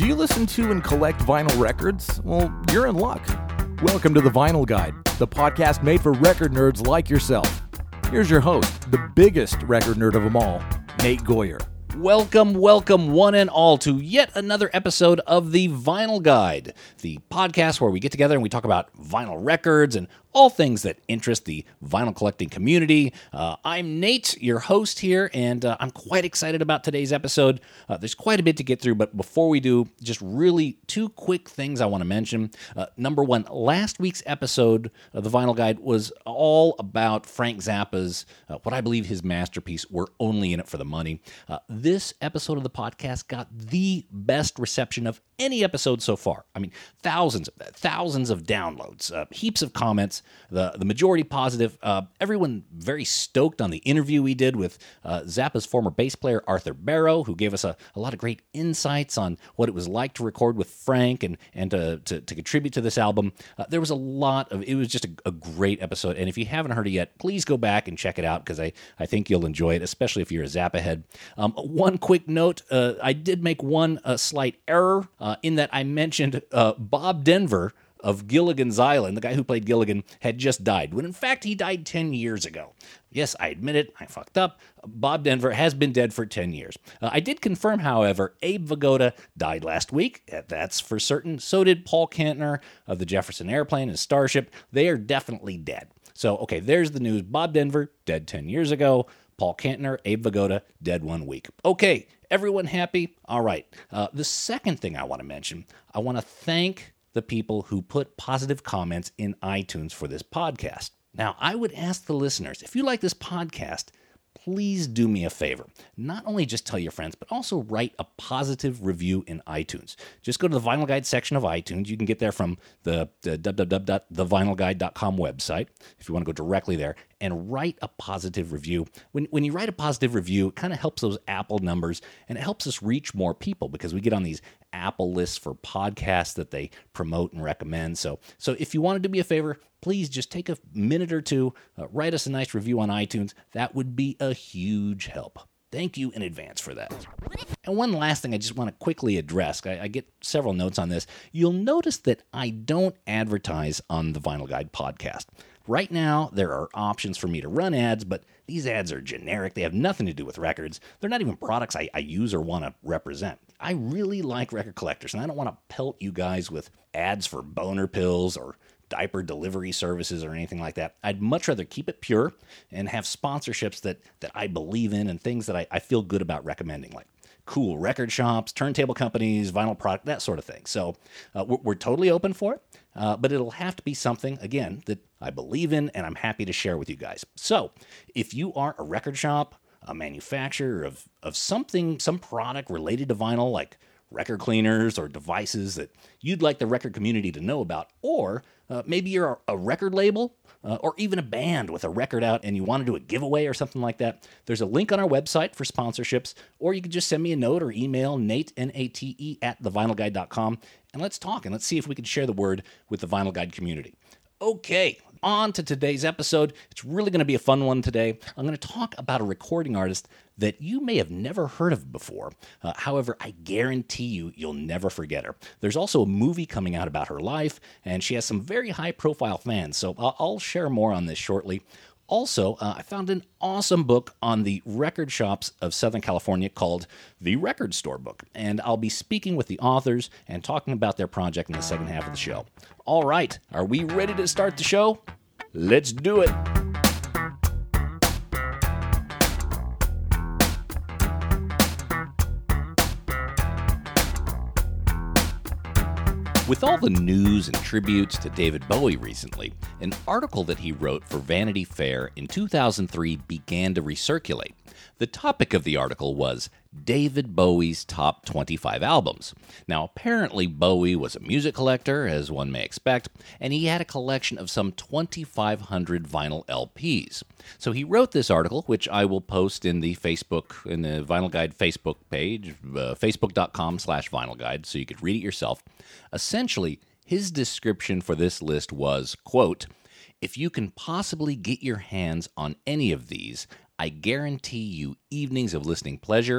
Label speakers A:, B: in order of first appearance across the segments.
A: Do you listen to and collect vinyl records? Well, you're in luck. Welcome to The Vinyl Guide, the podcast made for record nerds like yourself. Here's your host, the biggest record nerd of them all, Nate Goyer.
B: Welcome, one and all to yet another episode of The Vinyl Guide, the podcast where we get together and we talk about vinyl records and all things that interest the vinyl collecting community. I'm Nate, your host here, and I'm quite excited about today's episode. There's quite a bit to get through, but before we do, just really two quick things I want to mention. Number one, last week's episode of The Vinyl Guide was all about Frank Zappa's, what I believe his masterpiece, We're Only In It for the Money. This episode of the podcast got the best reception of any episode so far. I mean, thousands of downloads, heaps of comments, the majority positive. Everyone very stoked on the interview we did with Zappa's former bass player, Arthur Barrow, who gave us a lot of great insights on what it was like to record with Frank and to contribute to this album. There was it was just a great episode. And if you haven't heard it yet, please go back and check it out because I think you'll enjoy it, especially if you're a Zappa head. One quick note, I did make one slight error in that I mentioned Bob Denver of Gilligan's Island, the guy who played Gilligan, had just died, when in fact he died 10 years ago. Yes, I admit it, I fucked up. Bob Denver has been dead for 10 years. I did confirm, however, Abe Vigoda died last week. That's for certain. So did Paul Kantner of the Jefferson Airplane and Starship. They are definitely dead. So, okay, there's the news. Bob Denver, dead 10 years ago. Paul Kantner, Abe Vigoda, dead 1 week. Okay, everyone happy? All right. The second thing I want to mention, I want to thank the people who put positive comments in iTunes for this podcast. Now, I would ask the listeners, if you like this podcast, please do me a favor. Not only just tell your friends, but also write a positive review in iTunes. Just go to the Vinyl Guide section of iTunes. You can get there from the www.thevinylguide.com website, if you want to go directly there, and write a positive review. When you write a positive review, it kind of helps those Apple numbers, and it helps us reach more people because we get on these Apple lists for podcasts that they promote and recommend. So if you want to do me a favor, please just take a minute or two, write us a nice review on iTunes. That would be a huge help. Thank you in advance for that. And one last thing I just want to quickly address. I get several notes on this. You'll notice that I don't advertise on the Vinyl Guide podcast. Right now, there are options for me to run ads, but these ads are generic. They have nothing to do with records. They're not even products I use or want to represent. I really like record collectors, and I don't want to pelt you guys with ads for boner pills or diaper delivery services or anything like that. I'd much rather keep it pure and have sponsorships that I believe in and things that I feel good about recommending, like cool record shops, turntable companies, vinyl product, that sort of thing. So we're totally open for it, but it'll have to be something, again, that I believe in and I'm happy to share with you guys. So if you are a record shop, a manufacturer of something, some product related to vinyl, like record cleaners or devices that you'd like the record community to know about, or maybe you're a record label or even a band with a record out and you want to do a giveaway or something like that, there's a link on our website for sponsorships, or you can just send me a note or email Nate, N-A-T-E, @thevinylguide.com, and let's talk and let's see if we can share the word with the Vinyl Guide community. Okay, on to today's episode. It's really going to be a fun one today. I'm going to talk about a recording artist that you may have never heard of before. However, I guarantee you'll never forget her. There's also a movie coming out about her life, and she has some very high-profile fans, so I'll share more on this shortly. Also, I found an awesome book on the record shops of Southern California called The Record Store Book, and I'll be speaking with the authors and talking about their project in the second half of the show. All right, are we ready to start the show? Let's do it! With all the news and tributes to David Bowie recently, an article that he wrote for Vanity Fair in 2003 began to recirculate. The topic of the article was David Bowie's top 25 albums. Now, apparently Bowie was a music collector, as one may expect, and he had a collection of some 2,500 vinyl LPs. So he wrote this article, which I will post in the Vinyl Guide Facebook page, facebook.com/Vinyl Guide, so you could read it yourself. Essentially, his description for this list was, quote, "If you can possibly get your hands on any of these, I guarantee you evenings of listening pleasure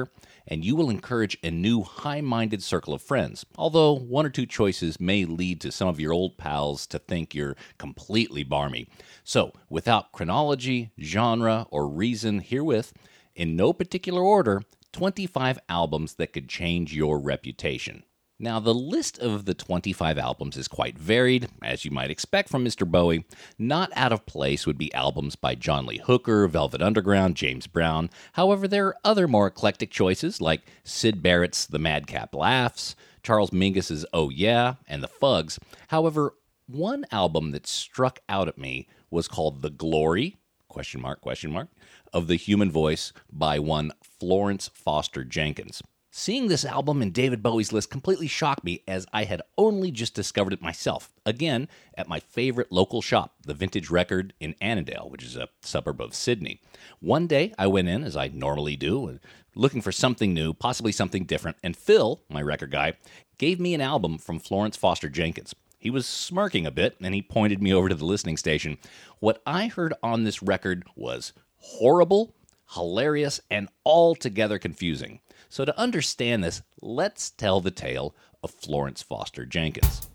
B: and you will encourage a new high-minded circle of friends, although one or two choices may lead to some of your old pals to think you're completely barmy. So, without chronology, genre, or reason herewith, in no particular order, 25 albums that could change your reputation. Now, the list of the 25 albums is quite varied, as you might expect from Mr. Bowie. Not out of place would be albums by John Lee Hooker, Velvet Underground, James Brown. However, there are other more eclectic choices like Syd Barrett's The Madcap Laughs, Charles Mingus's Oh Yeah, and The Fugs. However, one album that struck out at me was called The Glory, ? Of the Human Voice by one Florence Foster Jenkins. Seeing this album in David Bowie's list completely shocked me, as I had only just discovered it myself, again, at my favorite local shop, the Vintage Record in Annandale, which is a suburb of Sydney. One day, I went in, as I normally do, looking for something new, possibly something different, and Phil, my record guy, gave me an album from Florence Foster Jenkins. He was smirking a bit, and he pointed me over to the listening station. What I heard on this record was horrible, hilarious, and altogether confusing. So to understand this, let's tell the tale of Florence Foster Jenkins.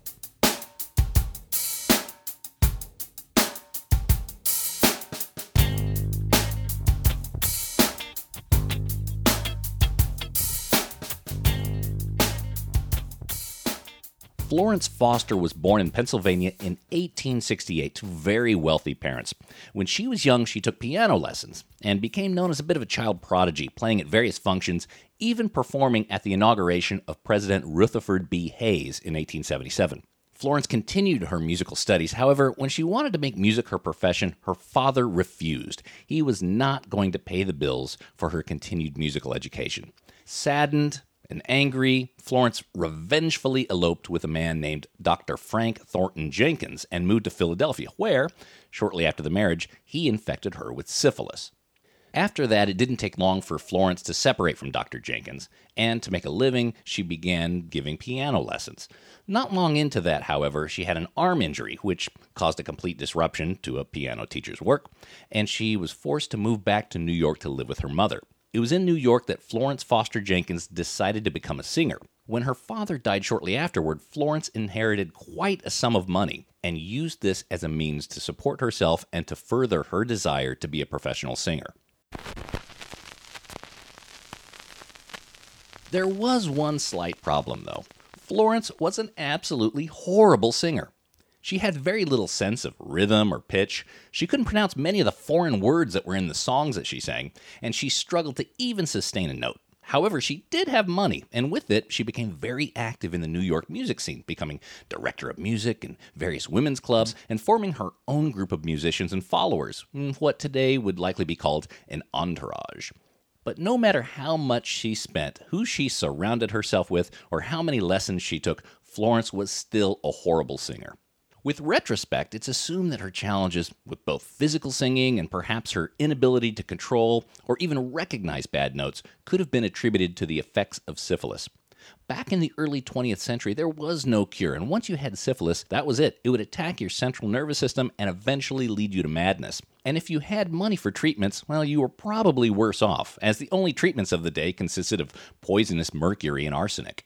B: Florence Foster was born in Pennsylvania in 1868 to very wealthy parents. When she was young, she took piano lessons and became known as a bit of a child prodigy, playing at various functions, even performing at the inauguration of President Rutherford B. Hayes in 1877. Florence continued her musical studies. However, when she wanted to make music her profession, her father refused. He was not going to pay the bills for her continued musical education. Saddened and angry, Florence revengefully eloped with a man named Dr. Frank Thornton Jenkins and moved to Philadelphia, where, shortly after the marriage, he infected her with syphilis. After that, it didn't take long for Florence to separate from Dr. Jenkins, and to make a living, she began giving piano lessons. Not long into that, however, she had an arm injury, which caused a complete disruption to a piano teacher's work, and she was forced to move back to New York to live with her mother. It was in New York that Florence Foster Jenkins decided to become a singer. When her father died shortly afterward, Florence inherited quite a sum of money and used this as a means to support herself and to further her desire to be a professional singer. There was one slight problem, though. Florence was an absolutely horrible singer. She had very little sense of rhythm or pitch. She couldn't pronounce many of the foreign words that were in the songs that she sang, and she struggled to even sustain a note. However, she did have money, and with it, she became very active in the New York music scene, becoming director of music in various women's clubs and forming her own group of musicians and followers, what today would likely be called an entourage. But no matter how much she spent, who she surrounded herself with, or how many lessons she took, Florence was still a horrible singer. With retrospect, it's assumed that her challenges with both physical singing and perhaps her inability to control or even recognize bad notes could have been attributed to the effects of syphilis. Back in the early 20th century, there was no cure, and once you had syphilis, that was it. It would attack your central nervous system and eventually lead you to madness. And if you had money for treatments, well, you were probably worse off, as the only treatments of the day consisted of poisonous mercury and arsenic.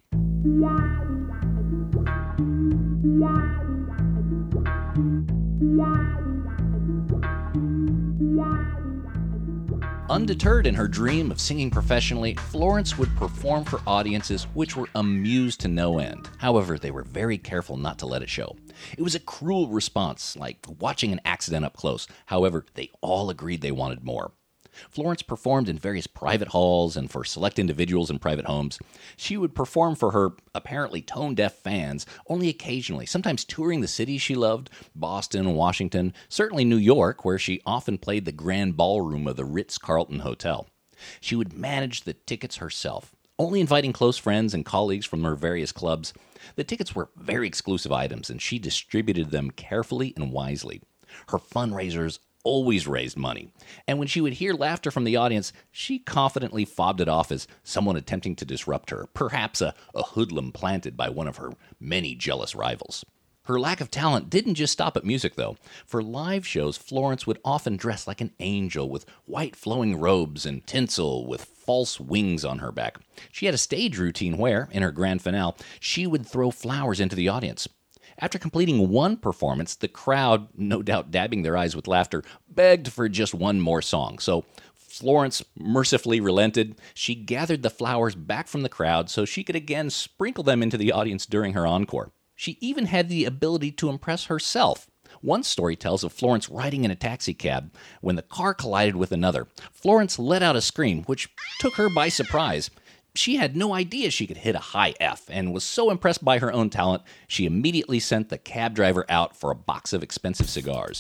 B: Undeterred in her dream of singing professionally, Florence would perform for audiences which were amused to no end. However, they were very careful not to let it show. It was a cruel response, like watching an accident up close. However, they all agreed they wanted more. Florence performed in various private halls and for select individuals in private homes. She would perform for her apparently tone-deaf fans only occasionally, sometimes touring the cities she loved, Boston, Washington, certainly New York, where she often played the grand ballroom of the Ritz-Carlton Hotel. She would manage the tickets herself, only inviting close friends and colleagues from her various clubs. The tickets were very exclusive items, and she distributed them carefully and wisely. Her fundraisers always raised money, and when she would hear laughter from the audience, she confidently fobbed it off as someone attempting to disrupt her, perhaps a hoodlum planted by one of her many jealous rivals. Her lack of talent didn't just stop at music, though. For live shows, Florence would often dress like an angel with white flowing robes and tinsel with false wings on her back. She had a stage routine where, in her grand finale, she would throw flowers into the audience. After completing one performance, the crowd, no doubt dabbing their eyes with laughter, begged for just one more song. So Florence mercifully relented. She gathered the flowers back from the crowd so she could again sprinkle them into the audience during her encore. She even had the ability to impress herself. One story tells of Florence riding in a taxi cab when the car collided with another. Florence let out a scream, which took her by surprise. She had no idea she could hit a high F and was so impressed by her own talent, she immediately sent the cab driver out for a box of expensive cigars.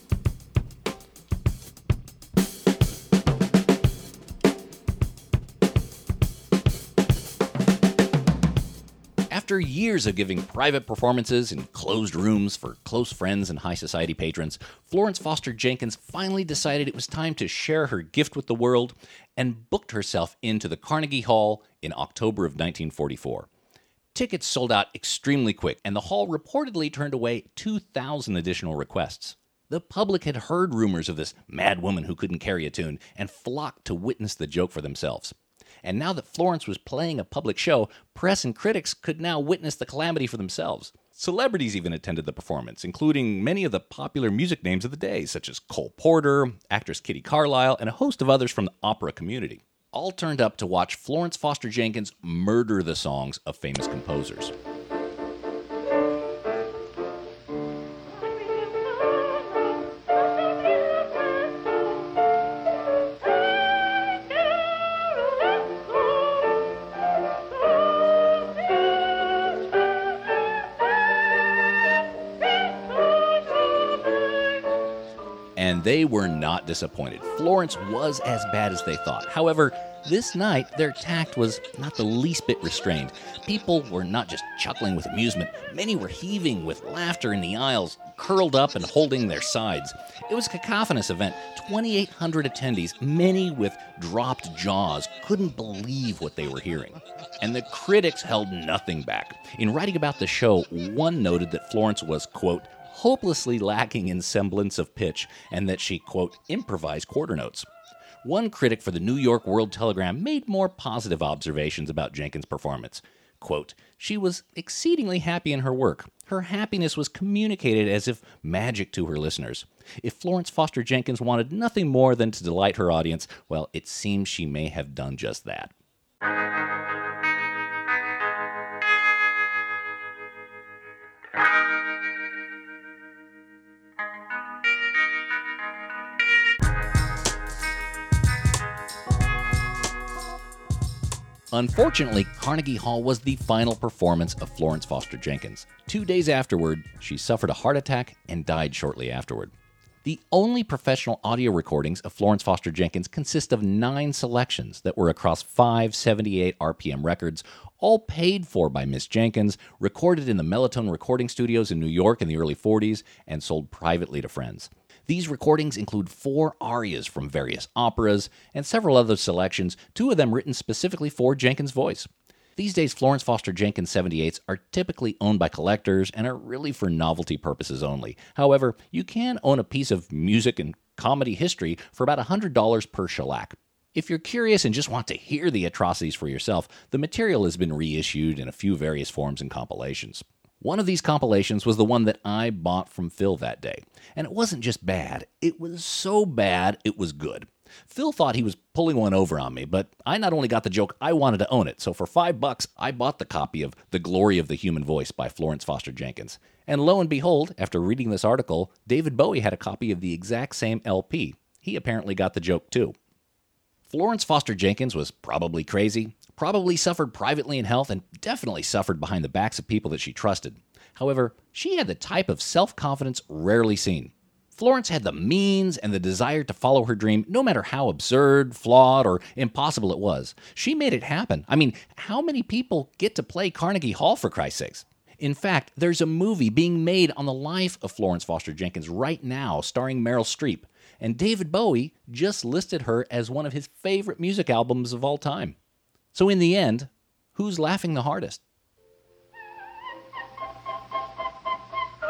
B: After years of giving private performances in closed rooms for close friends and high society patrons, Florence Foster Jenkins finally decided it was time to share her gift with the world and booked herself into the Carnegie Hall in October of 1944. Tickets sold out extremely quick, and the hall reportedly turned away 2,000 additional requests. The public had heard rumors of this mad woman who couldn't carry a tune and flocked to witness the joke for themselves. And now that Florence was playing a public show, press and critics could now witness the calamity for themselves. Celebrities even attended the performance, including many of the popular music names of the day, such as Cole Porter, actress Kitty Carlisle, and a host of others from the opera community. All turned up to watch Florence Foster Jenkins murder the songs of famous composers. And they were not disappointed. Florence was as bad as they thought. However, this night, their tact was not the least bit restrained. People were not just chuckling with amusement. Many were heaving with laughter in the aisles, curled up and holding their sides. It was a cacophonous event. 2,800 attendees, many with dropped jaws, couldn't believe what they were hearing. And the critics held nothing back. In writing about the show, one noted that Florence was, quote, hopelessly lacking in semblance of pitch, and that she, quote, improvised quarter notes. One critic for the New York World Telegram made more positive observations about Jenkins' performance. Quote, she was exceedingly happy in her work. Her happiness was communicated as if magic to her listeners. If Florence Foster Jenkins wanted nothing more than to delight her audience, well, it seems she may have done just that. Unfortunately, Carnegie Hall was the final performance of Florence Foster Jenkins. 2 days afterward, she suffered a heart attack and died shortly afterward. The only professional audio recordings of Florence Foster Jenkins consist of 9 selections that were across 5 78 RPM records, all paid for by Miss Jenkins, recorded in the Melotone recording studios in New York in the early 40s, and sold privately to friends. These recordings include 4 arias from various operas and several other selections, 2 of them written specifically for Jenkins' voice. These days, Florence Foster Jenkins 78s are typically owned by collectors and are really for novelty purposes only. However, you can own a piece of music and comedy history for about $100 per shellac. If you're curious and just want to hear the atrocities for yourself, the material has been reissued in a few various forms and compilations. One of these compilations was the one that I bought from Phil that day. And it wasn't just bad, it was so bad it was good. Phil thought he was pulling one over on me, but I not only got the joke, I wanted to own it. So for $5, I bought the copy of The Glory of the Human Voice by Florence Foster Jenkins. And lo and behold, after reading this article, David Bowie had a copy of the exact same LP. He apparently got the joke too. Florence Foster Jenkins was probably crazy, probably suffered privately in health, and definitely suffered behind the backs of people that she trusted. However, she had the type of self-confidence rarely seen. Florence had the means and the desire to follow her dream, no matter how absurd, flawed, or impossible it was. She made it happen. I mean, how many people get to play Carnegie Hall, for Christ's sakes? In fact, there's a movie being made on the life of Florence Foster Jenkins right now, starring Meryl Streep. And David Bowie just listed her as one of his favorite music albums of all time. So in the end, who's laughing the hardest?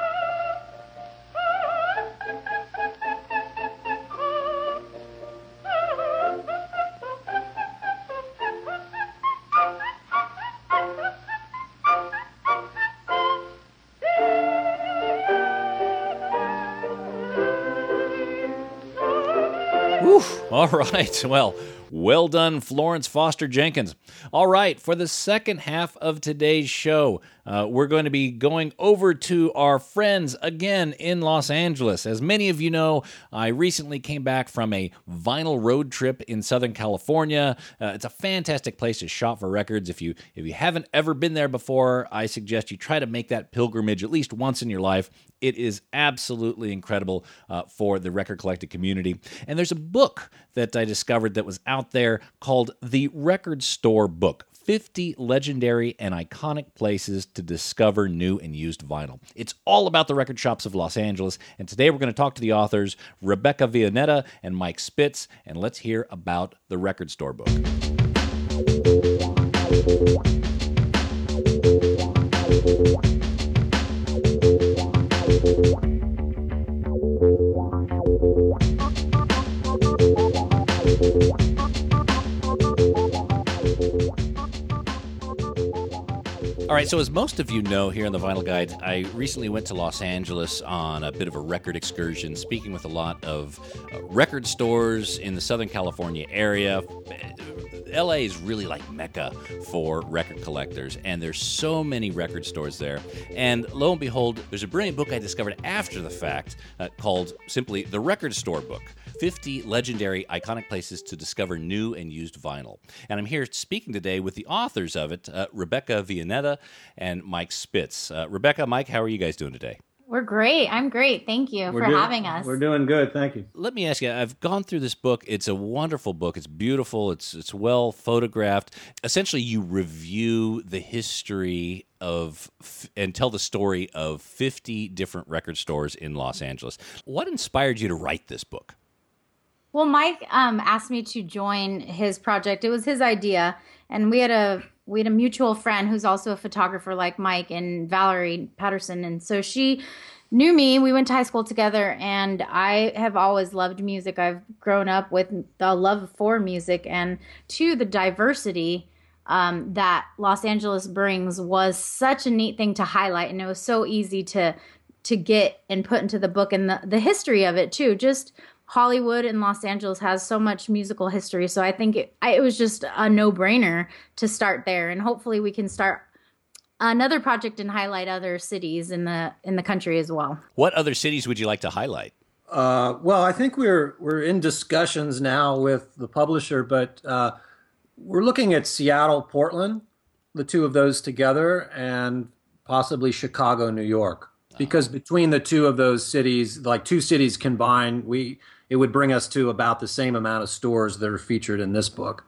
B: Whew. All right. Well done, Florence Foster Jenkins. All right, for the second half of today's show, we're going to be going over to our friends again in Los Angeles. As many of you know, I recently came back from a vinyl road trip in Southern California. It's a fantastic place to shop for records. If you haven't ever been there before, I suggest you try to make that pilgrimage at least once in your life. It is absolutely incredible for the record collecting community. And there's a book that I discovered that was out there called The Record Store Book: 50 Legendary and Iconic Places to Discover New and Used Vinyl. It's all about the record shops of Los Angeles, and today we're going to talk to the authors, Rebecca Vianetta and Mike Spitz, and let's hear about The Record Store Book. All right, so as most of you know here on the Vinyl Guide, I recently went to Los Angeles on a bit of a record excursion, speaking with a lot of record stores in the Southern California area. LA is really like Mecca for record collectors, and there's so many record stores there. And lo and behold, there's a brilliant book I discovered after the fact called simply The Record Store Book: 50 Legendary Iconic Places to Discover New and Used Vinyl. And I'm here speaking today with the authors of it, Rebecca Vianetta and Mike Spitz. Rebecca, Mike, how are you guys doing today?
C: We're great. I'm great. Thank you for having us.
D: We're doing good. Thank you.
B: Let me ask you, I've gone through this book. It's a wonderful book. It's beautiful. It's well photographed. Essentially, you review the history of and tell the story of 50 different record stores in Los Angeles. What inspired you to write this book?
C: Well, Mike asked me to join his project. It was his idea, and we had a mutual friend who's also a photographer like Mike, and Valerie Patterson. And so she knew me. We went to high school together, and I have always loved music. I've grown up with the love for music, and the diversity that Los Angeles brings was such a neat thing to highlight, and it was so easy to get and put into the book, and the history of it too. Just Hollywood and Los Angeles has so much musical history, so I think it was just a no-brainer to start there, and hopefully we can start another project and highlight other cities in the country as well.
B: What other cities would you like to highlight?
D: Well, I think we're in discussions now with the publisher, but we're looking at Seattle, Portland, the two of those together, and possibly Chicago, New York. Because between the two of those cities, like two cities combined, it would bring us to about the same amount of stores that are featured in this book.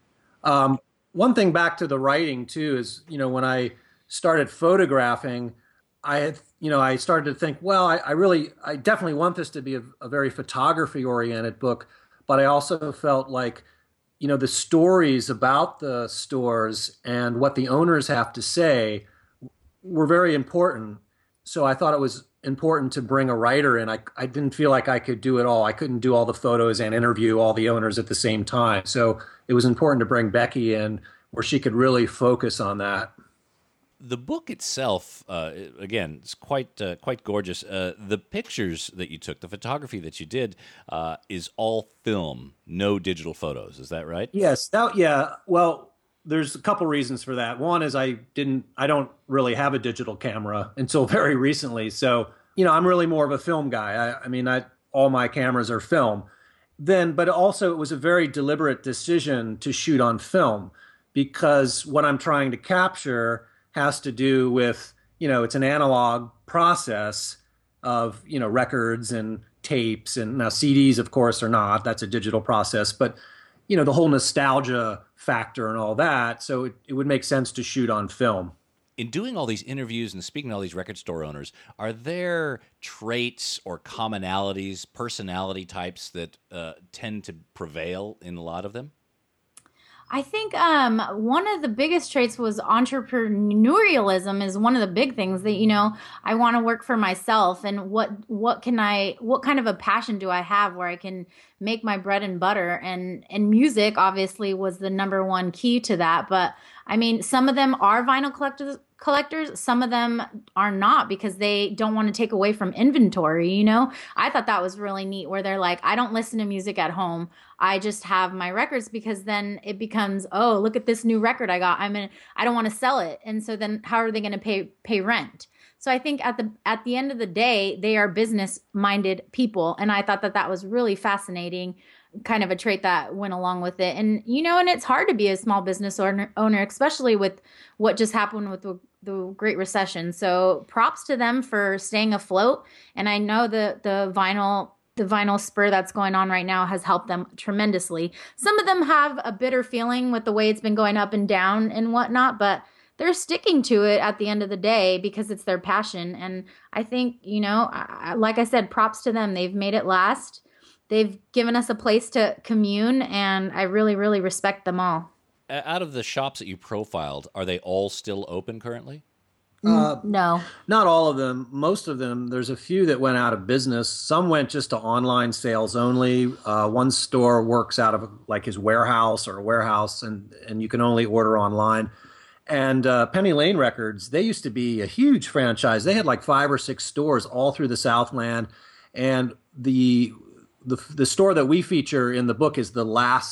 D: One thing back to the writing too is, when I started photographing, I started to think, well, I definitely want this to be a very photography oriented book, but I also felt like, the stories about the stores and what the owners have to say were very important. So I thought it was important to bring a writer in. I didn't feel like I could do it all. I couldn't do all the photos and interview all the owners at the same time. So it was important to bring Becky in where she could really focus on that.
B: The book itself, again, it's quite gorgeous. The pictures that you took, the photography that you did, is all film, no digital photos. Is that right?
D: Yes. Well, there's a couple reasons for that. One is I don't really have a digital camera until very recently. So, I'm really more of a film guy. All my cameras are film. But also it was a very deliberate decision to shoot on film because what I'm trying to capture has to do with, it's an analog process of, records and tapes, and now CDs, of course, are not. That's a digital process. But the whole nostalgia factor and all that. So it would make sense to shoot on film.
B: In doing all these interviews and speaking to all these record store owners, are there traits or commonalities, personality types that tend to prevail in a lot of them?
C: I think one of the biggest traits was entrepreneurialism is one of the big things that, I want to work for myself, and what kind of a passion do I have where I can make my bread and butter, and music obviously was the number one key to that. But some of them are vinyl collectors. Some of them are not because they don't want to take away from inventory, you know? I thought that was really neat where they're like, I don't listen to music at home. I just have my records because then it becomes, oh, look at this new record I got. I don't want to sell it. And so then how are they going to pay rent? So I think at the end of the day, they are business-minded people. And I thought that was really fascinating, kind of a trait that went along with it. And, you know, and it's hard to be a small business owner, especially with what just happened with the Great Recession. So props to them for staying afloat. And I know the vinyl spur that's going on right now has helped them tremendously. Some of them have a bitter feeling with the way it's been going up and down and whatnot, but they're sticking to it at the end of the day because it's their passion. And I think, you know, like I said, props to them. They've made it last. They've given us a place to commune, and I really, really respect them all.
B: Out of the shops that you profiled, are they all still open currently?
C: No.
D: Not all of them. Most of them. There's a few that went out of business. Some went just to online sales only. One store works out of like his warehouse or a warehouse, and you can only order online. And Penny Lane Records, they used to be a huge franchise. They had like 5 or 6 stores all through the Southland. And the store that we feature in the book was the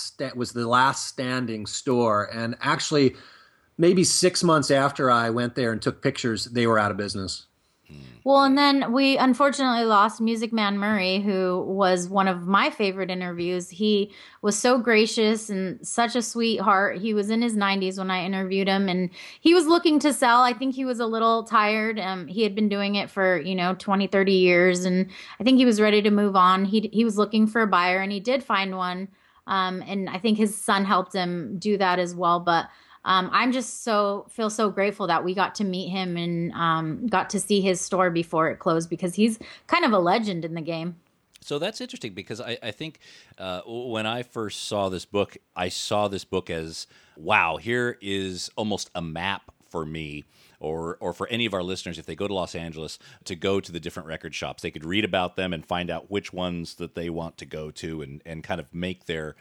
D: last standing store. And actually, maybe 6 months after I went there and took pictures, they were out of business.
C: Well, and then we unfortunately lost Music Man Murray, who was one of my favorite interviews. He was so gracious and such a sweetheart. He was in his 90s when I interviewed him, and he was looking to sell. I think he was a little tired. He had been doing it for, 20, 30 years, and I think he was ready to move on. He was looking for a buyer, and he did find one, and I think his son helped him do that as well, but I'm just feel so grateful that we got to meet him and got to see his store before it closed because he's kind of a legend in the game.
B: So that's interesting because I think when I first saw this book, I saw this book as, wow, here is almost a map for me or for any of our listeners, if they go to Los Angeles, to go to the different record shops. They could read about them and find out which ones that they want to go to and kind of make their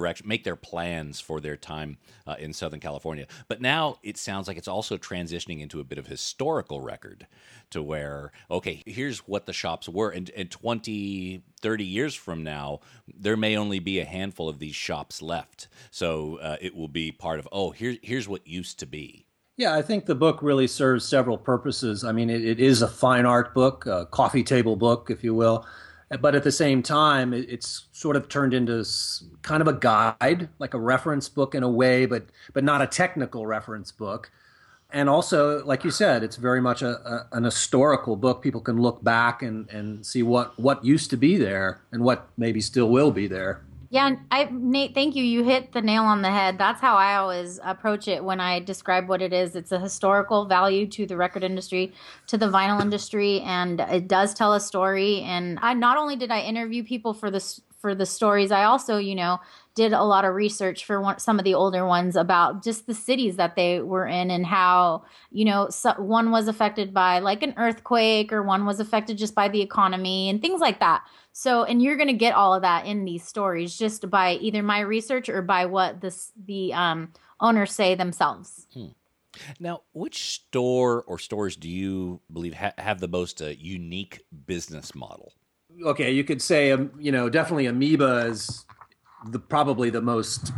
B: plans for their time in Southern California. But now it sounds like it's also transitioning into a bit of historical record to where, okay, here's what the shops were. And 20, 30 years from now, there may only be a handful of these shops left. So it will be part of, here's what used to be.
D: Yeah, I think the book really serves several purposes. I mean, it is a fine art book, a coffee table book, if you will. But at the same time, it's sort of turned into kind of a guide, like a reference book in a way, but not a technical reference book. And also, like you said, it's very much an historical book. People can look back and see what used to be there and what maybe still will be there.
C: Yeah, Nate, thank you. You hit the nail on the head. That's how I always approach it when I describe what it is. It's a historical value to the record industry, to the vinyl industry, and it does tell a story. And not only did I interview people for the stories, I also, did a lot of research for some of the older ones about just the cities that they were in and how, one was affected by like an earthquake or one was affected just by the economy and things like that. So, and you're going to get all of that in these stories just by either my research or by what the owners say themselves.
B: Now, which store or stores do you believe have the most unique business model?
D: Okay, you could say, definitely Amoeba is probably the most,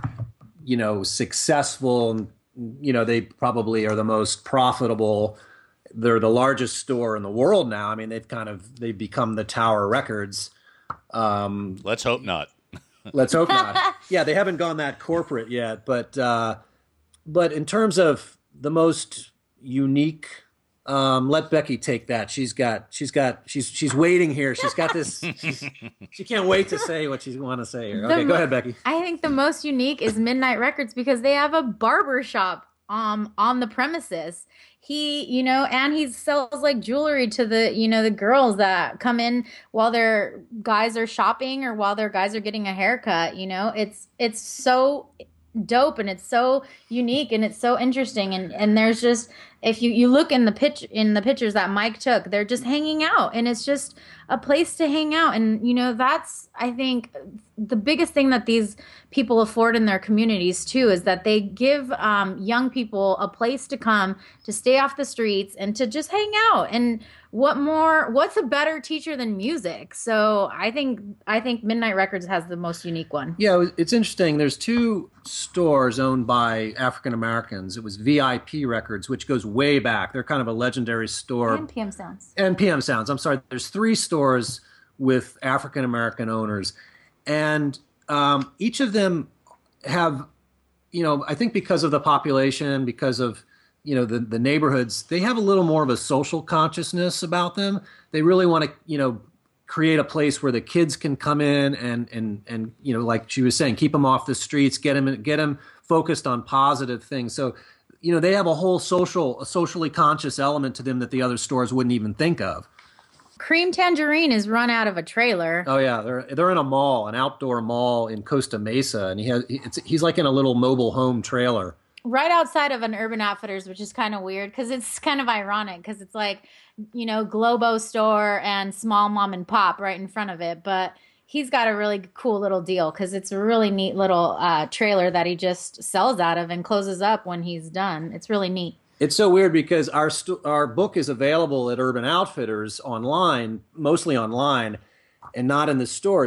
D: successful. They probably are the most profitable. They're the largest store in the world now. I mean, they've become the Tower Records.
B: Let's hope not.
D: Let's hope not. Yeah, they haven't gone that corporate yet, but in terms of the most unique, let Becky take that. She's waiting here. She's got this. She can't wait to say what she want to say here. Okay, go ahead, Becky.
C: I think the most unique is Midnight Records because they have a barber shop on the premises. He, and he sells like jewelry to the, the girls that come in while their guys are shopping or while their guys are getting a haircut. It's so dope and it's so unique and it's so interesting and there's just if you look in the pictures that Mike took, they're just hanging out, and it's just a place to hang out. And that's, I think, the biggest thing that these people afford in their communities too, is that they give young people a place to come, to stay off the streets, and to just hang out. And what's a better teacher than music? So I think Midnight Records has the most unique one.
D: Yeah, it's interesting. There's two stores owned by African Americans. It was VIP Records, which goes way back. They're kind of a legendary store.
C: And PM Sounds.
D: And PM Sounds. I'm sorry. There's 3 stores with African American owners. And each of them have, I think because of the population, because of the neighborhoods, they have a little more of a social consciousness about them. They really want to, create a place where the kids can come in and like she was saying, keep them off the streets, get them focused on positive things. So, they have a whole socially conscious element to them that the other stores wouldn't even think of.
C: Cream Tangerine is run out of a trailer.
D: Oh yeah, they're in a mall, an outdoor mall in Costa Mesa, and he's like in a little mobile home trailer.
C: Right outside of an Urban Outfitters, which is kind of weird because it's kind of ironic because it's like, Globo store and small mom and pop right in front of it. But he's got a really cool little deal because it's a really neat little trailer that he just sells out of and closes up when he's done. It's really neat.
D: It's so weird because our book is available at Urban Outfitters online, mostly online, and not in the store.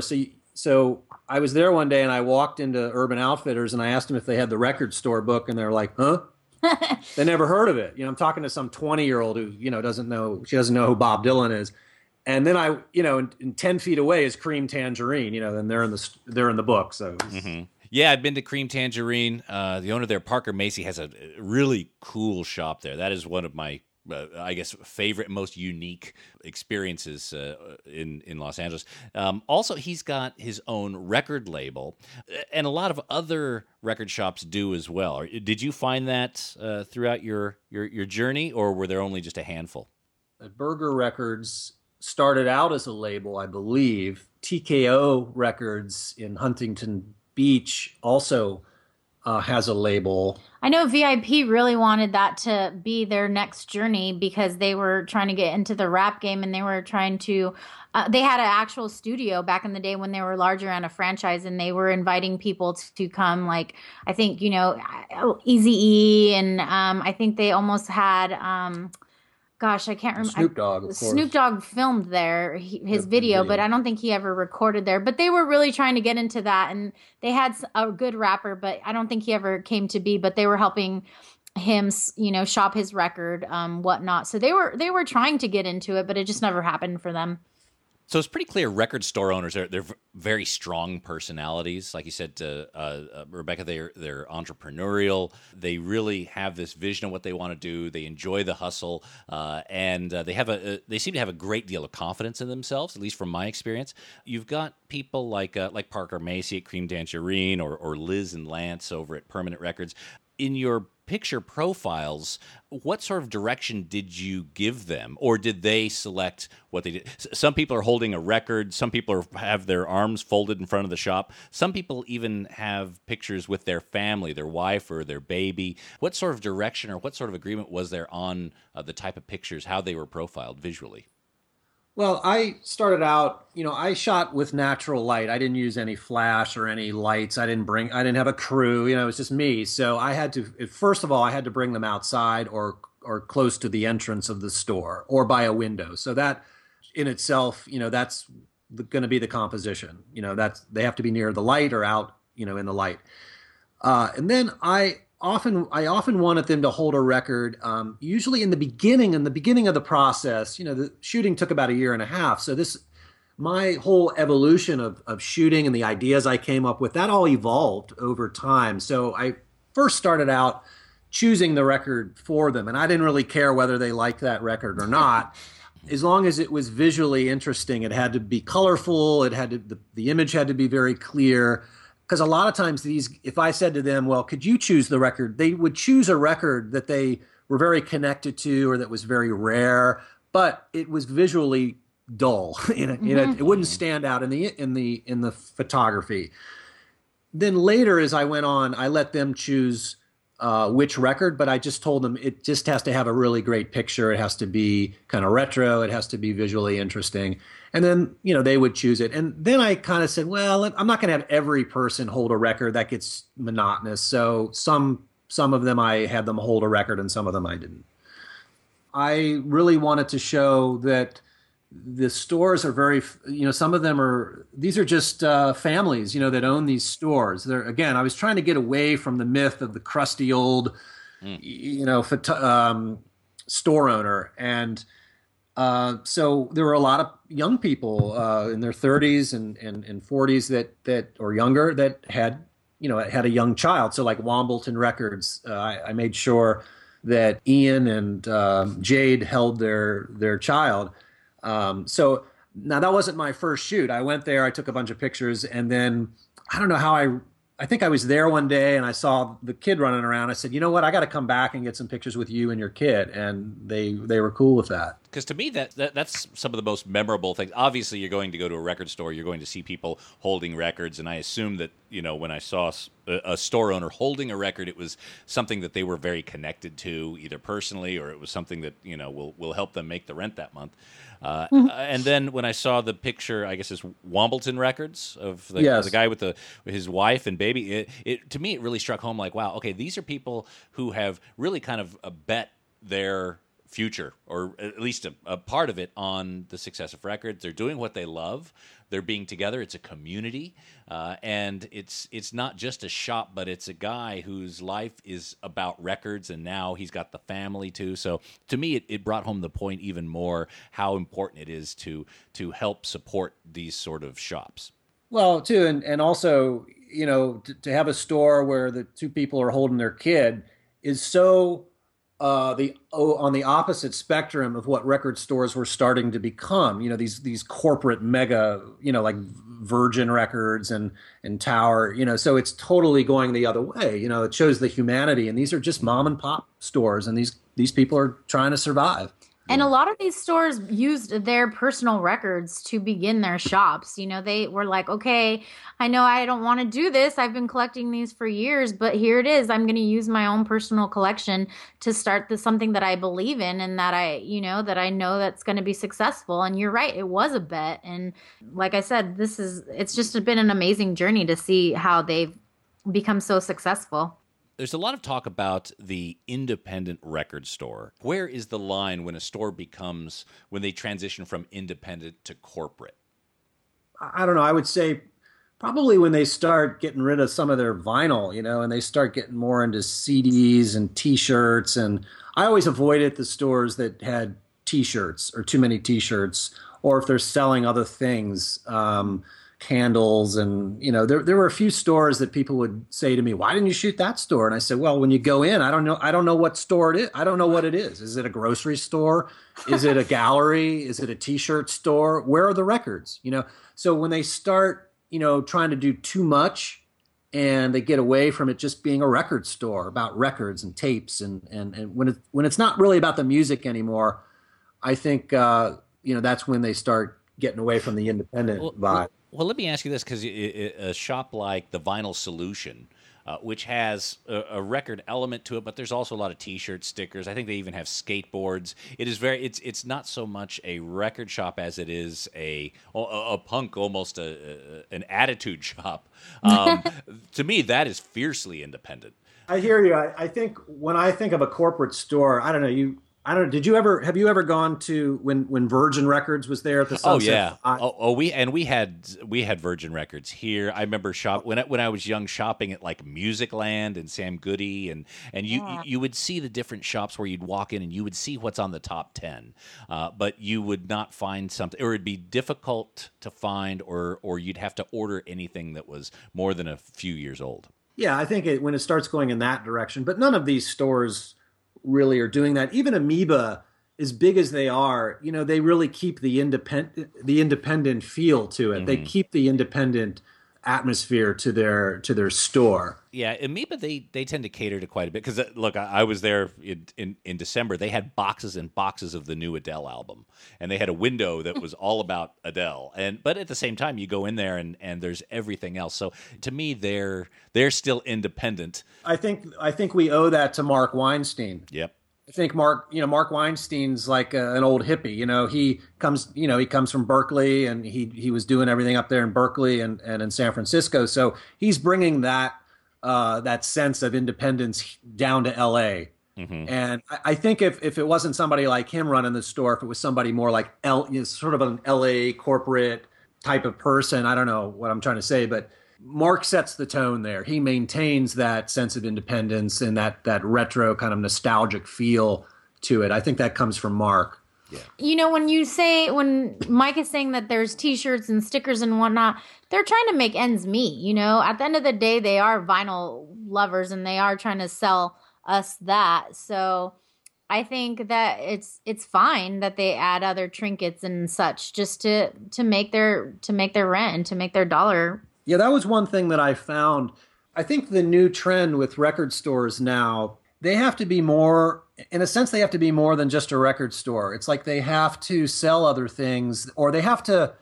D: So I was there one day and I walked into Urban Outfitters and I asked them if they had the record store book, and they're like, "Huh?" They never heard of it. I'm talking to some 20-year-old who doesn't know who Bob Dylan is, and then I in 10 feet away is Cream Tangerine, and they're in the book. So.
B: Mm-hmm. Yeah, I've been to Cream Tangerine. The owner there, Parker Macy, has a really cool shop there. That is one of my, favorite, most unique experiences in Los Angeles. Also, he's got his own record label, and a lot of other record shops do as well. Did you find that throughout your journey, or were there only just a handful?
D: Burger Records started out as a label, I believe. TKO Records in Huntington Beach also has a label.
C: I know VIP really wanted that to be their next journey because they were trying to get into the rap game, and they were trying to they had an actual studio back in the day when they were larger and a franchise, and they were inviting people to come, like I think Eazy-E, and I think they almost had gosh, I can't remember.
D: Snoop Dogg, of course.
C: Snoop Dogg filmed there, his video, but I don't think he ever recorded there. But they were really trying to get into that, and they had a good rapper, but I don't think he ever came to be. But they were helping him, shop his record, whatnot. So they were trying to get into it, but it just never happened for them.
B: So it's pretty clear record store owners, they're very strong personalities. Like you said, Rebecca, they're entrepreneurial. They really have this vision of what they want to do. They enjoy the hustle, and they seem to have a great deal of confidence in themselves, at least from my experience. You've got people like Parker Macy at Cream Tangerine or Liz and Lance over at Permanent Records. In your picture profiles, what sort of direction did you give them, or did they select what they did? Some people are holding a record. Some people have their arms folded in front of the shop. Some people even have pictures with their family, their wife or their baby. What sort of direction or what sort of agreement was there on the type of pictures, how they were profiled visually?
D: Well, I started out, I shot with natural light. I didn't use any flash or any lights. I didn't have a crew, it was just me. So I had to, first of all, I had to bring them outside or close to the entrance of the store or by a window. So that in itself, that's going to be the composition. They have to be near the light or out, in the light. And then I often wanted them to hold a record, usually in the beginning of the process. The shooting took about 1.5 years. So my whole evolution of shooting and the ideas I came up with, that all evolved over time. So I first started out choosing the record for them, and I didn't really care whether they liked that record or not. As long as it was visually interesting, it had to be colorful. The image had to be very clear. Because a lot of times if I said to them, well, could you choose the record? They would choose a record that they were very connected to or that was very rare, but it was visually dull. It wouldn't stand out in the photography. Then later, as I went on, I let them choose which record, but I just told them it just has to have a really great picture. It has to be kind of retro. It has to be visually interesting. And then, they would choose it. And then I kind of said, well, I'm not going to have every person hold a record. That gets monotonous. So some of them I had them hold a record and some of them I didn't. I really wanted to show that the stores are very, some of them these are just families, that own these stores. Again, I was trying to get away from the myth of the crusty old, store owner. And so there were a lot of young people in their 30s and 40s that or younger that had a young child. So like Wombleton Records, I made sure that Ian and Jade held their child. So now that wasn't my first shoot. I went there, I took a bunch of pictures, and then I don't know how I think I was there one day and I saw the kid running around. I said, you know what, I got to come back and get some pictures with you and your kid. And they were cool with that.
B: Because to me, that's some of the most memorable things. Obviously, you're going to go to a record store, you're going to see people holding records, and I assume that, when I saw a store owner holding a record, it was something that they were very connected to, either personally or it was something that, will help them make the rent that month. And then when I saw the picture, I guess it's Wombleton Records of the guy with his wife and baby, to me, it really struck home like, wow, okay, these are people who have really kind of bet their future, or at least a part of it, on the success of records. They're doing what they love. They're being together. It's a community, and it's not just a shop, but it's a guy whose life is about records, and now he's got the family too. So to me, it brought home the point even more how important it is to help support these sort of shops.
D: Well, too, and also, to have a store where the two people are holding their kid is so on the opposite spectrum of what record stores were starting to become. These corporate mega, like Virgin Records and Tower. So it's totally going the other way. It shows the humanity, and these are just mom and pop stores, and these people are trying to survive.
C: And a lot of these stores used their personal records to begin their shops. They were like, okay, I know I don't want to do this. I've been collecting these for years, but here it is. I'm going to use my own personal collection to start something that I believe in and that I know that's going to be successful. And you're right. It was a bet. And like I said, it's just been an amazing journey to see how they've become so successful.
B: There's a lot of talk about the independent record store. Where is the line when a store when they transition from independent to corporate?
D: I don't know. I would say probably when they start getting rid of some of their vinyl, and they start getting more into CDs and T-shirts. And I always avoided the stores that had T-shirts or too many T-shirts, or if they're selling other things, candles. And there were a few stores that people would say to me, why didn't you shoot that store? And I said, well, when you go in, I don't know what store it is. I don't know what it is. Is it a grocery store? Is it a gallery? Is it a T-shirt store? Where are the records? So when they start trying to do too much, and they get away from it just being a record store about records and tapes, and when it's not really about the music anymore, I think that's when they start getting away from the independent vibe.
B: Well, let me ask you this, because a shop like the Vinyl Solution, which has a record element to it, but there's also a lot of T-shirts, stickers. I think they even have skateboards. It is it's not so much a record shop as it is a punk, almost an attitude shop. To me, that is fiercely independent.
D: I hear you. I think when I think of a corporate store, I don't know. Have you ever gone to when Virgin Records was there at the Sunset?
B: Oh yeah. We had Virgin Records here. I remember when I was young, shopping at like Musicland and Sam Goody, and you would see the different shops where you'd walk in and you would see what's on the top 10, but you would not find something, or it'd be difficult to find, or you'd have to order anything that was more than a few years old. Yeah,
D: I think when it starts going in that direction, but none of these stores really are doing that. Even Amoeba, as big as they are, they really keep the independent feel to it. Mm-hmm. They keep the independent atmosphere to their store.
B: Yeah, Amoeba, they tend to cater to quite a bit because look, I was there in December. They had boxes and boxes of the new Adele album, and they had a window that was all about Adele. But at the same time, you go in there and there's everything else. So to me, they're still independent.
D: I think we owe that to Mark Weinstein.
B: Yep.
D: I think Mark Weinstein's like an old hippie. He comes from Berkeley, and he was doing everything up there in Berkeley and in San Francisco. So he's bringing that sense of independence down to L.A. Mm-hmm. And I think if it wasn't somebody like him running the store, if it was somebody more like sort of an L.A. corporate type of person, I don't know what I'm trying to say, but Mark sets the tone there. He maintains that sense of independence and that retro kind of nostalgic feel to it. I think that comes from Mark.
B: Yeah.
C: When Mike is saying that there's T-shirts and stickers and whatnot, they're trying to make ends meet. At the end of the day, they are vinyl lovers and they are trying to sell us that. So I think that it's fine that they add other trinkets and such just to make their rent and to make their dollar.
D: Yeah, that was one thing that I found. I think the new trend with record stores now, they have to be more, in a sense, they have to be more than just a record store. It's like they have to sell other things, or they have to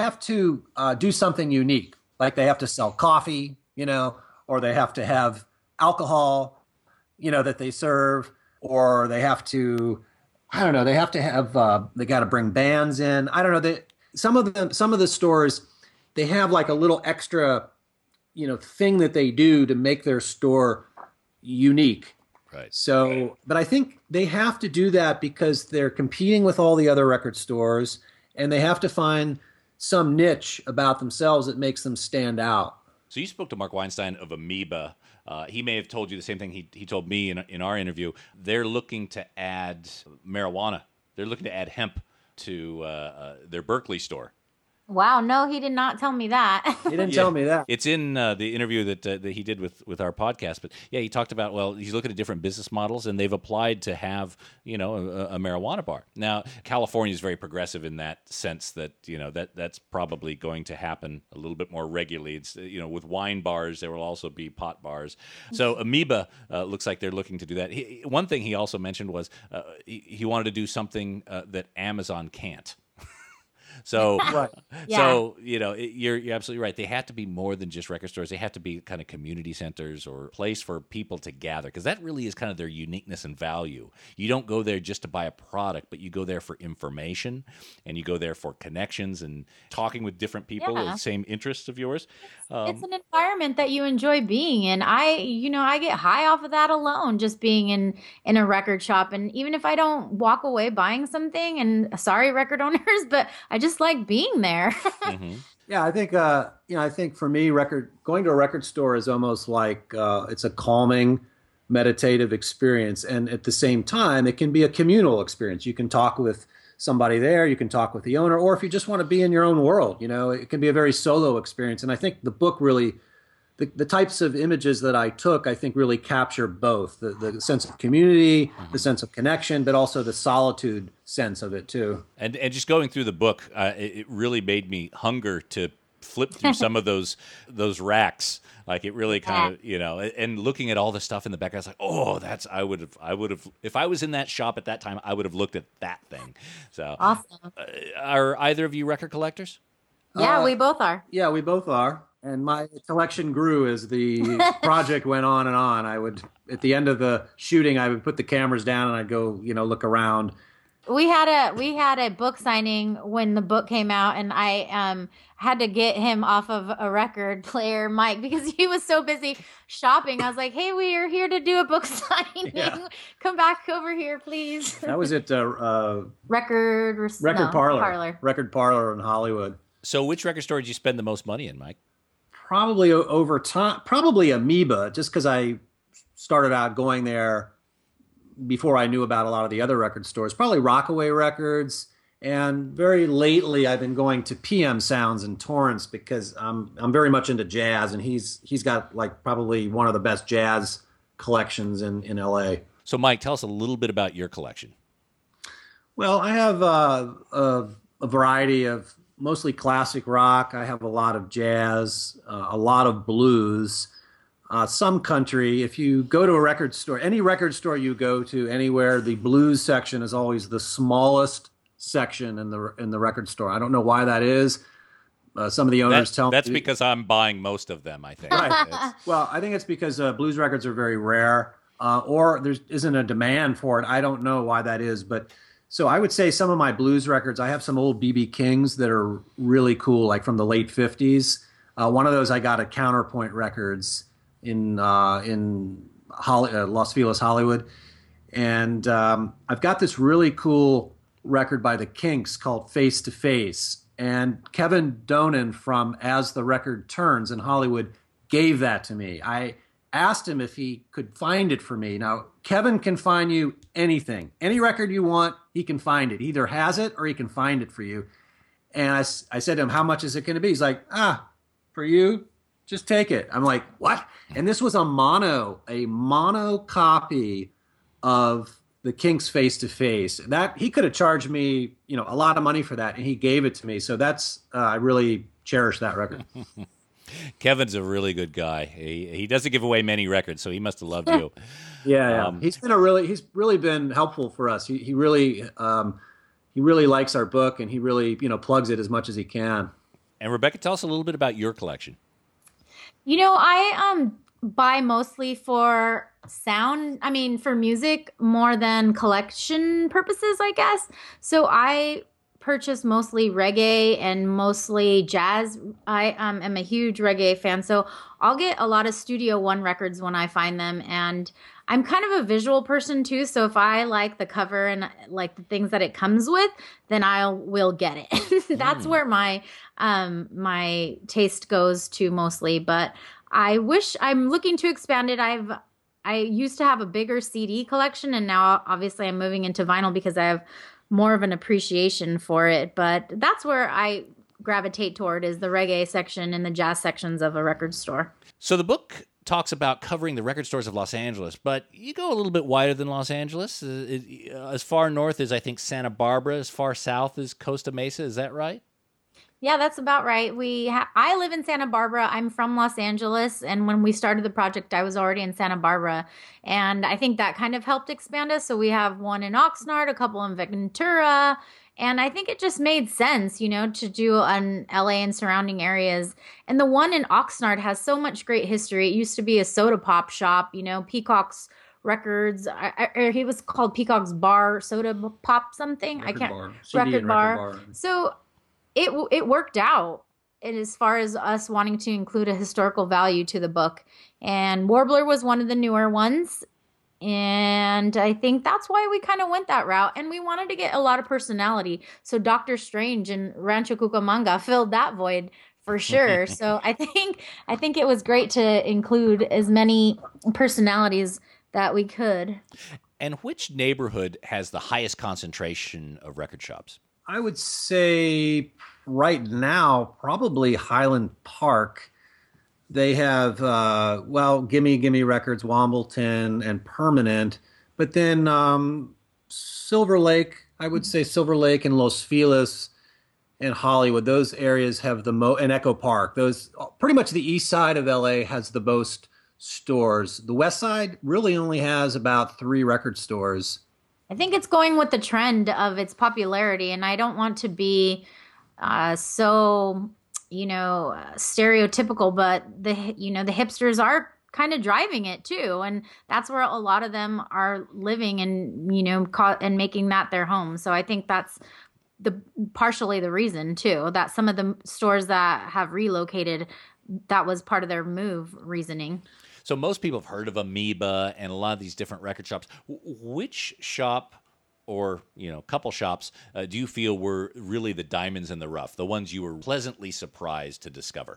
D: do something unique. Like they have to sell coffee, or they have to have alcohol, that they serve, or they have to, I don't know, they have to have, they got to bring bands in. I don't know. Some of the stores, they have like a little extra, thing that they do to make their store unique.
B: Right.
D: So, but I think they have to do that because they're competing with all the other record stores, and they have to find some niche about themselves that makes them stand out.
B: So you spoke to Mark Weinstein of Amoeba. He may have told you the same thing he told me in our interview. They're looking to add marijuana. They're looking to add hemp to their Berkeley store.
C: Wow, no, he did not tell me that.
D: He didn't tell me that.
B: It's in the interview that he did with our podcast. But yeah, he talked about, he's looking at different business models, and they've applied to have, a marijuana bar. Now, California is very progressive in that sense that, that's probably going to happen a little bit more regularly. It's, with wine bars, there will also be pot bars. So Amoeba looks like they're looking to do that. One thing he also mentioned was he wanted to do something that Amazon can't. So,
D: right.
B: So you're absolutely right. They have to be more than just record stores. They have to be kind of community centers or a place for people to gather, because that really is kind of their uniqueness and value. You don't go there just to buy a product, but you go there for information, and you go there for connections and talking with different people with the same interests of yours.
C: It's an environment that you enjoy being in. I get high off of that alone, just being in a record shop. And even if I don't walk away buying something, and sorry, record owners, but I just like being there.
B: Mm-hmm.
D: Yeah, I think I think for me, going to a record store is almost like it's a calming, meditative experience, and at the same time, it can be a communal experience. You can talk with somebody there, you can talk with the owner, or if you just want to be in your own world, it can be a very solo experience. And I think the book really, the types of images that I took, I think really capture both the sense of community, mm-hmm. the sense of connection, but also the solitude sense of it too.
B: And just going through the book, it really made me hunger to flip through some of those racks. Like it really kind of, and looking at all the stuff in the back, I was like, I would have, if I was in that shop at that time, I would have looked at that thing. So
C: awesome.
B: Are either of you record collectors?
C: Yeah, we both are.
D: Yeah, we both are. And my collection grew as the project went on and on. I would, at the end of the shooting, I would put the cameras down and I'd go, look around.
C: We had a book signing when the book came out, and I had to get him off of a record player, Mike, because he was so busy shopping. I was like, "Hey, we are here to do a book signing.
D: Yeah.
C: Come back over here, please."
D: That was at
C: Record
D: Parlor in Hollywood.
B: So, which record store did you spend the most money in, Mike?
D: Probably over time, probably Amoeba, just because I started out going there before I knew about a lot of the other record stores. Probably Rockaway Records, and very lately I've been going to PM Sounds in Torrance because I'm very much into jazz, and he's got like probably one of the best jazz collections in LA.
B: So, Mike, tell us a little bit about your collection.
D: Well, I have a variety of mostly classic rock. I have a lot of jazz, a lot of blues, some country. If you go to a record store, any record store you go to anywhere, the blues section is always the smallest section in the record store. I don't know why that is. Some of the owners tell me
B: that's because I'm buying most of them, I think.
D: Right. Well, I think it's because blues records are very rare, or there isn't a demand for it. I don't know why that is, but so I would say some of my blues records. I have some old B.B. Kings that are really cool, like from the late '50s. One of those I got at Counterpoint Records in Los Feliz, Hollywood, and I've got this really cool record by the Kinks called Face to Face. And Kevin Donen from As the Record Turns in Hollywood gave that to me. I asked him if he could find it for me. Now, Kevin can find you anything. Any record you want, he can find it. He either has it or he can find it for you. And I said to him, how much is it going to be? He's like, for you, just take it. I'm like, what? And this was a mono copy of the Kinks Face to Face. That he could have charged me, a lot of money for that, and he gave it to me. So that's I really cherish that record.
B: Kevin's a really good guy. He doesn't give away many records, so he must have loved you.
D: Yeah. He's really been helpful for us. He really likes our book, and he really plugs it as much as he can.
B: And Rebecca, tell us a little bit about your collection.
C: I buy mostly for sound, for music more than collection purposes, I guess. So I purchase mostly reggae and mostly jazz. I am a huge reggae fan, so I'll get a lot of Studio One records when I find them. And I'm kind of a visual person too, so if I like the cover and like the things that it comes with, then will get it. That's where my my taste goes to mostly. But I'm looking to expand it. I used to have a bigger CD collection, and now obviously I'm moving into vinyl because I have more of an appreciation for it. But that's where I gravitate toward, is the reggae section and the jazz sections of a record store.
B: So the book talks about covering the record stores of Los Angeles, but you go a little bit wider than Los Angeles. As far north as, I think, Santa Barbara, as far south as Costa Mesa. Is that right?
C: Yeah, that's about right. I live in Santa Barbara. I'm from Los Angeles, and when we started the project, I was already in Santa Barbara, and I think that kind of helped expand us. So we have one in Oxnard, a couple in Ventura, and I think it just made sense, to do an LA and surrounding areas. And the one in Oxnard has so much great history. It used to be a soda pop shop, Peacock's Records. He was called Peacock's Bar, Soda Pop something. Record bar. So it worked out, and as far as us wanting to include a historical value to the book. And Warbler was one of the newer ones, and I think that's why we kind of went that route. And we wanted to get a lot of personality, so Doctor Strange and Rancho Cucamonga filled that void for sure. So I think it was great to include as many personalities that we could.
B: And which neighborhood has the highest concentration of record shops?
D: I would say right now, probably Highland Park. They have, Gimme Records, Wombleton, and Permanent. But then Silver Lake, I would say Silver Lake and Los Feliz and Hollywood. Those areas have and Echo Park. Those pretty much the east side of LA has the most stores. The west side really only has about 3 record stores.
C: I think it's going with the trend of its popularity, and I don't want to be so, stereotypical, but the hipsters are kind of driving it too, and that's where a lot of them are living and and making that their home. So I think that's partially the reason too, that some of the stores that have relocated, that was part of their move reasoning.
B: So most people have heard of Amoeba and a lot of these different record shops. Which shop or, couple shops do you feel were really the diamonds in the rough, the ones you were pleasantly surprised to discover?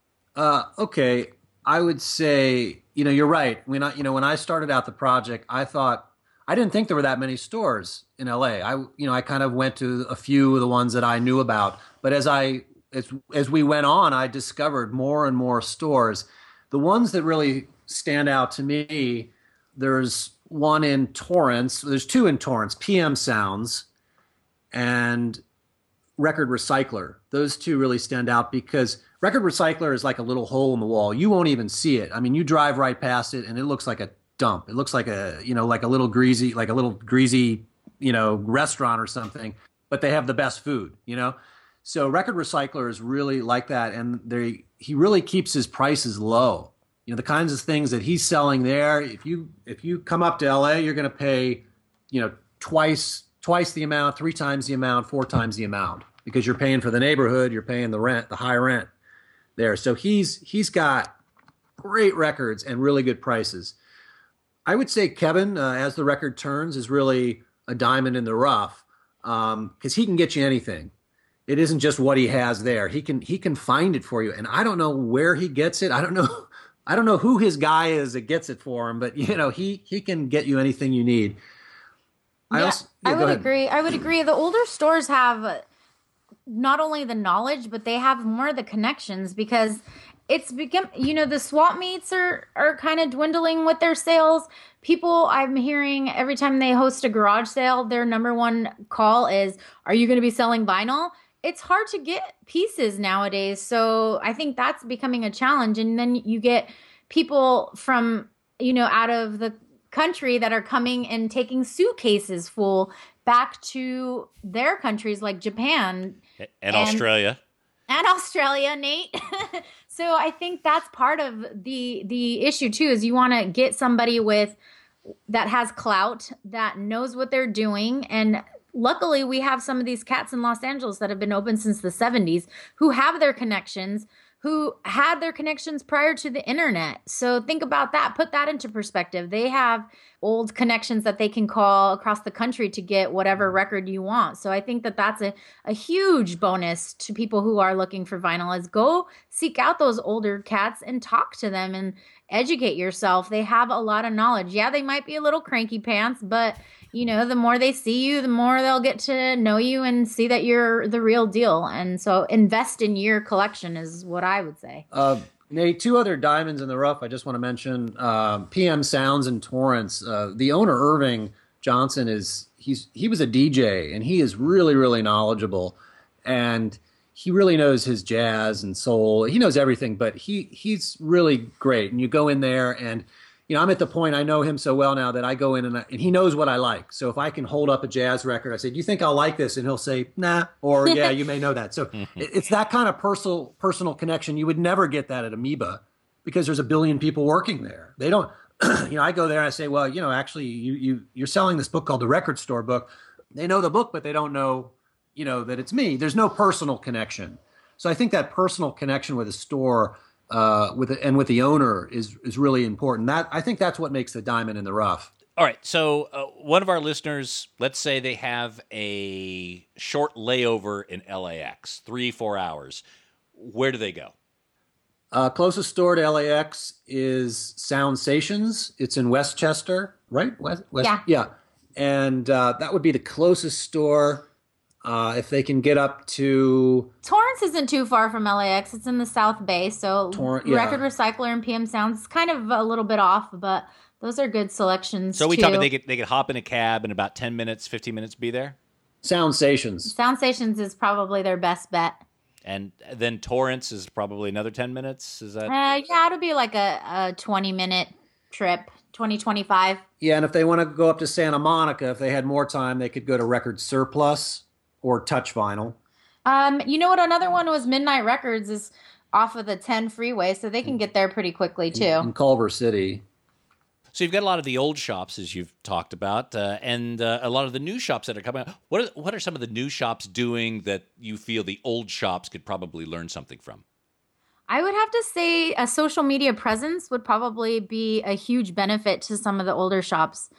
D: Okay. I would say, you're right. When I started out the project, I didn't think there were that many stores in LA. I kind of went to a few of the ones that I knew about. But as we went on, I discovered more and more stores. The ones that really stand out to me, there's one in Torrance. There's 2 in Torrance, PM Sounds. And Record Recycler. Those two really stand out because Record Recycler is like a little hole in the wall. You won't even see it. I mean, you drive right past it and it looks like a dump. It looks like like a little greasy, restaurant or something, but they have the best food, So Record Recycler is really like that. And he really keeps his prices low. The kinds of things that he's selling there, if you come up to LA, you're going to pay, twice the amount, 3 times the amount, 4 times the amount, because you're paying for the neighborhood, you're paying the rent, the high rent there. So he's got great records and really good prices. I would say Kevin, as the record turns, is really a diamond in the rough, because he can get you anything. It isn't just what he has there. He can find it for you, and I don't know where he gets it. I don't know who his guy is that gets it for him, but he can get you anything you need.
C: I would agree. The older stores have not only the knowledge, but they have more of the connections, because it's become, the swap meets are kind of dwindling with their sales. People, I'm hearing every time they host a garage sale, their number one call is, are you going to be selling vinyl? It's hard to get pieces nowadays. So I think that's becoming a challenge. And then you get people from, out of the country that are coming and taking suitcases full back to their countries like Japan
B: and Australia.
C: And Australia, Nate. So I think that's part of the issue too, is you want to get somebody that has clout, that knows what they're doing. And luckily we have some of these cats in Los Angeles that have been open since the 70s who have their connections, who had their connections prior to the internet. So think about that. Put that into perspective. They have old connections that they can call across the country to get whatever record you want. So I think that that's a huge bonus to people who are looking for vinyl, is go seek out those older cats and talk to them and educate yourself. They have a lot of knowledge. Yeah, they might be a little cranky pants, but the more they see you, the more they'll get to know you and see that you're the real deal. And so invest in your collection is what I would say.
D: Nate, 2 other diamonds in the rough I just want to mention, PM Sounds and Torrance. The owner, Irving Johnson, he was a DJ, and he is really, really knowledgeable. And he really knows his jazz and soul. He knows everything, but he's really great. And you go in there and, I'm at the point, I know him so well now that I go in and he knows what I like. So if I can hold up a jazz record, I say, do you think I'll like this? And he'll say, nah, or yeah, you may know that. So it's that kind of personal connection. You would never get that at Amoeba, because there's a billion people working there. They don't, I go there and I say, well, actually you're selling this book called The Record Store Book. They know the book, but they don't know, that it's me. There's no personal connection. So I think that personal connection with a store, with the owner is really important. I think that's what makes the diamond in the rough.
B: All right. So one of our listeners, let's say they have a short layover in LAX, 3-4 hours. Where do they go?
D: Closest store to LAX is Soundsations. It's in Westchester, right? West? Yeah. And that would be the closest store. If they can get up to...
C: Torrance isn't too far from LAX. It's in the South Bay, so Record Recycler and PM Sounds is kind of a little bit off, but those are good selections.
B: So we talking they could hop in a cab in about 10 minutes, 15 minutes, be there?
D: Soundsations
C: is probably their best bet.
B: And then Torrance is probably another 10 minutes? Is that?
C: Yeah, it'll be like a 20-minute trip, 20-25.
D: Yeah, and if they want to go up to Santa Monica, if they had more time, they could go to Record Surplus or Touch Vinyl.
C: You know what? Another one was Midnight Records is off of the 10 freeway, so they can get there pretty quickly too.
D: In Culver City.
B: So you've got a lot of the old shops, as you've talked about, and a lot of the new shops that are coming out. What are some of the new shops doing that you feel the old shops could probably learn something from?
C: I would have to say a social media presence would probably be a huge benefit to some of the older shops.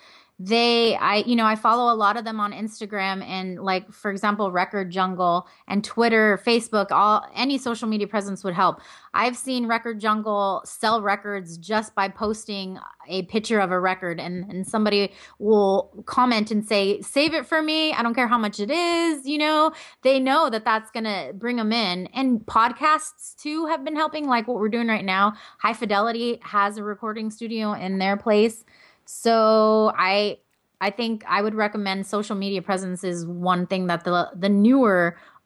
C: I follow a lot of them on Instagram and, like, for example, Record Jungle and Twitter, Facebook, any social media presence would help. I've seen Record Jungle sell records just by posting a picture of a record, and somebody will comment and say, save it for me. I don't care how much it is. They know that that's going to bring them in. And podcasts too have been helping, like what we're doing right now. High Fidelity has a recording studio in their place. So I think I would recommend social media presence is one thing that the newer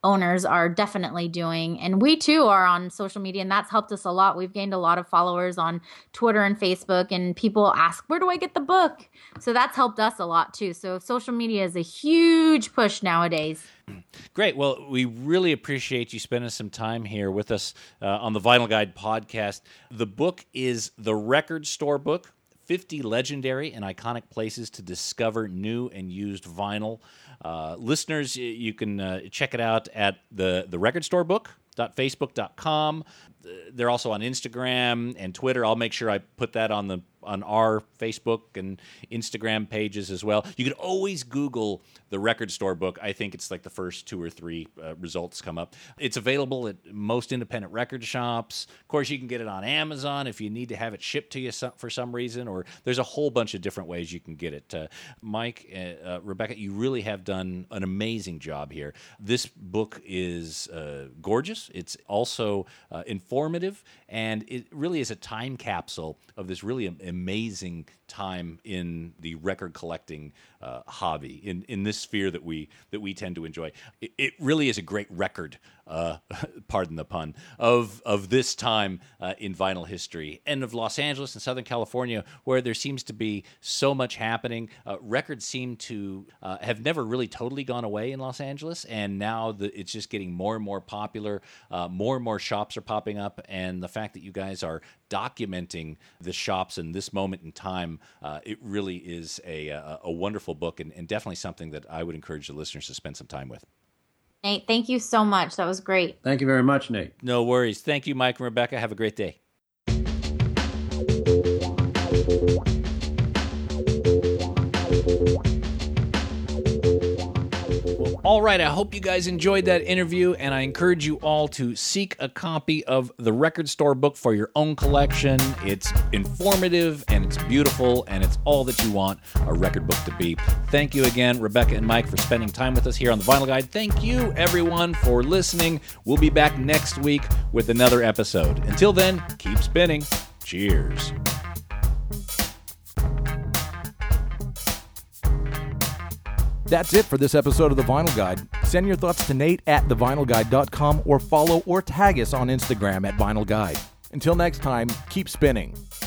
C: owners are definitely doing. And we too are on social media, and that's helped us a lot. We've gained a lot of followers on Twitter and Facebook, and people ask, where do I get the book? So that's helped us a lot too. So social media is a huge push nowadays.
B: Great. Well, we really appreciate you spending some time here with us on the Vinyl Guide podcast. The book is The Record Store Book, 50 Legendary and Iconic Places to Discover New and Used Vinyl. Listeners, you can check it out at the recordstorebooks.facebook.com. They're also on Instagram and Twitter. I'll make sure I put that on our Facebook and Instagram pages as well. You can always Google the Record Store Book. I think it's like the first 2 or 3 results come up. It's available at most independent record shops. Of course, you can get it on Amazon if you need to have it shipped to you for some reason, or there's a whole bunch of different ways you can get it. Mike, Rebecca, you really have done an amazing job here. This book is gorgeous. It's also informative, and it really is a time capsule of this really amazing time in the record collecting hobby, in this sphere that we tend to enjoy. It really is a great record, pardon the pun, of this time in vinyl history, and of Los Angeles and Southern California, where there seems to be so much happening. Records seem to have never really totally gone away in Los Angeles, and now it's just getting more and more popular. More and more shops are popping up, and the fact that you guys are documenting the shops in this moment in time, it really is a wonderful book, and definitely something that I would encourage the listeners to spend some time with.
C: Nate, thank you so much. That was great.
D: Thank you very much, Nate.
B: No worries. Thank you, Mike and Rebecca. Have a great day. All right, I hope you guys enjoyed that interview, and I encourage you all to seek a copy of the Record Store Book for your own collection. It's informative, and it's beautiful, and it's all that you want a record book to be. Thank you again, Rebecca and Mike, for spending time with us here on the Vinyl Guide. Thank you, everyone, for listening. We'll be back next week with another episode. Until then, keep spinning. Cheers.
A: That's it for this episode of The Vinyl Guide. Send your thoughts to Nate at thevinylguide.com or follow or tag us on Instagram at Vinyl Guide. Until next time, keep spinning.